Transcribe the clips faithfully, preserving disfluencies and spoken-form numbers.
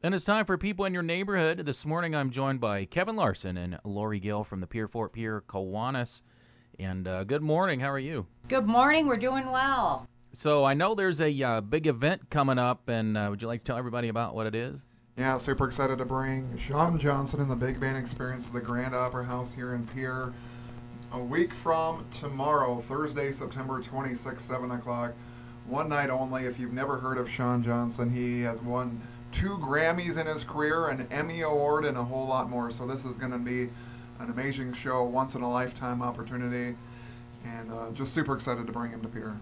And it's time for People in Your Neighborhood. This morning I'm joined by Kevin Larson and Lori Gill from the Pier Fort Pier Kiwanis. And uh, good morning. How are you? Good morning. We're doing well. So I know there's a uh, big event coming up, and uh, would you like to tell everybody about what it is? Yeah, super excited to bring Shawn Johnson and the Big Band Experience to the Grand Opera House here in Pier. A week from tomorrow, Thursday, September twenty-sixth, seven o'clock. One night only. If you've never heard of Shawn Johnson, he has won two Grammys in his career, an Emmy Award, and a whole lot more. So this is going to be an amazing show, once-in-a-lifetime opportunity, and uh, just super excited to bring him to Pier.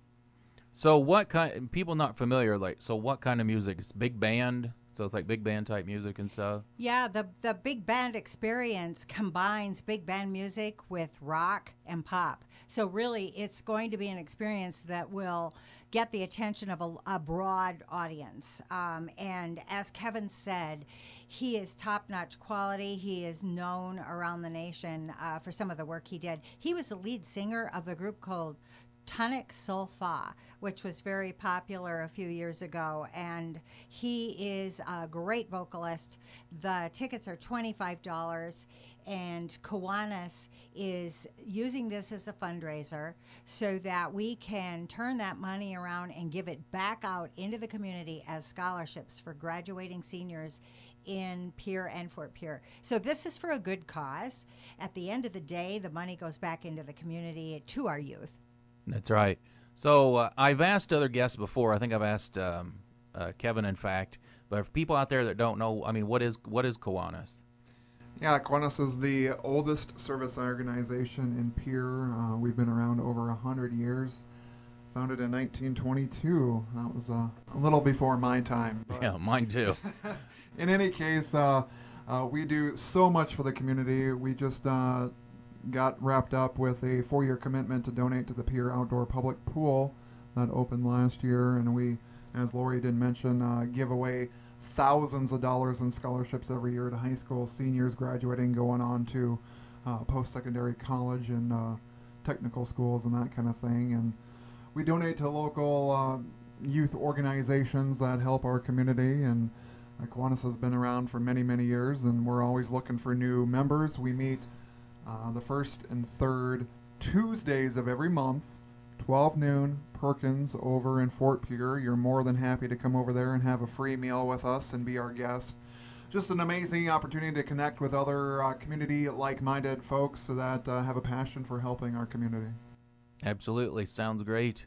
So what kind, people not familiar, like, so what kind of music? It's big band, so it's like big band type music and stuff? Yeah, the, the Big Band Experience combines big band music with rock and pop. So really, it's going to be an experience that will get the attention of a, a broad audience. Um, and as Kevin said, he is top-notch quality. He is known around the nation uh, for some of the work he did. He was the lead singer of a group called Tonic Sol Fa, which was very popular a few years ago, and he is a great vocalist. The tickets are twenty-five dollars, and Kiwanis is using this as a fundraiser so that we can turn that money around and give it back out into the community as scholarships for graduating seniors in Pier and Fort Pier. So this is for a good cause. At the end of the day, the money goes back into the community to our youth. That's right. So uh, I've asked other guests before. I think I've asked um, uh, Kevin, in fact. But for people out there that don't know, I mean, what is what is Kiwanis? Yeah, Kiwanis is the oldest service organization in Pier. Uh, we've been around over one hundred years. Founded in nineteen twenty-two. That was uh, a little before my time. But Yeah, mine too. in any case, uh, uh, we do so much for the community. We just uh, got wrapped up with a four-year commitment to donate to the Pier Outdoor Public Pool that opened last year, and we, as Lori did mention, uh, give away thousands of dollars in scholarships every year to high school seniors graduating, going on to uh, post-secondary college and uh, technical schools and that kind of thing. And we donate to local uh, youth organizations that help our community, and uh, Kiwanis has been around for many, many years, and we're always looking for new members. We meet Uh, the first and third Tuesdays of every month, twelve noon, Perkins over in Fort Pier. You're more than happy to come over there and have a free meal with us and be our guest. Just an amazing opportunity to connect with other uh, community like-minded folks that uh, have a passion for helping our community. Absolutely. Sounds great.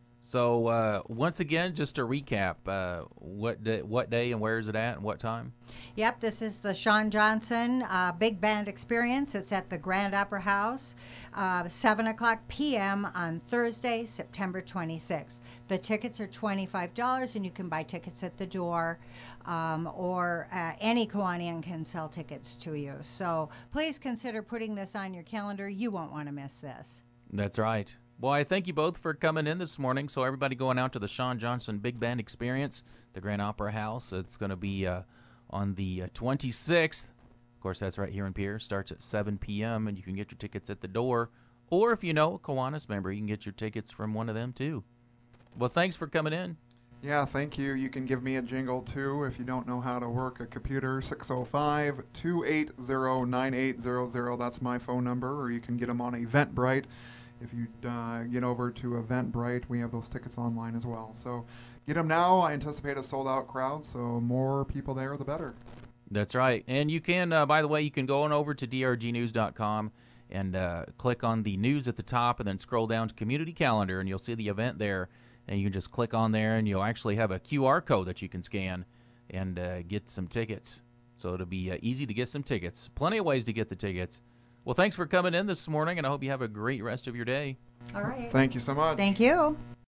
So uh, once again, just to recap, uh, what day, what day and where is it at and what time? Yep, this is the Shawn Johnson uh, Big Band Experience. It's at the Grand Opera House, uh, seven o'clock p.m. on Thursday, September twenty-sixth. The tickets are twenty-five dollars, and you can buy tickets at the door, um, or uh, any Kiwanian can sell tickets to you. So please consider putting this on your calendar. You won't want to miss this. That's right. Well, I thank you both for coming in this morning. So everybody going out to the Shawn Johnson Big Band Experience, the Grand Opera House. It's going to be uh, on the uh, twenty-sixth. Of course, that's right here in Pier. Starts at seven p.m., and you can get your tickets at the door. Or if you know a Kiwanis member, you can get your tickets from one of them, too. Well, thanks for coming in. Yeah, thank you. You can give me a jingle, too, if you don't know how to work a computer. six oh five, two eight zero, nine eight zero zero. That's my phone number. Or you can get them on Eventbrite. If you uh, get over to Eventbrite, we have those tickets online as well. So get them now. I anticipate a sold-out crowd, so more people there, the better. That's right. And you can, uh, by the way, you can go on over to d r g news dot com and uh, click on the news at the top and then scroll down to community calendar, and you'll see the event there. And you can just click on there, and you'll actually have a Q R code that you can scan and uh, get some tickets. So it'll be uh, easy to get some tickets. Plenty of ways to get the tickets. Well, thanks for coming in this morning, and I hope you have a great rest of your day. All right. Thank you so much. Thank you.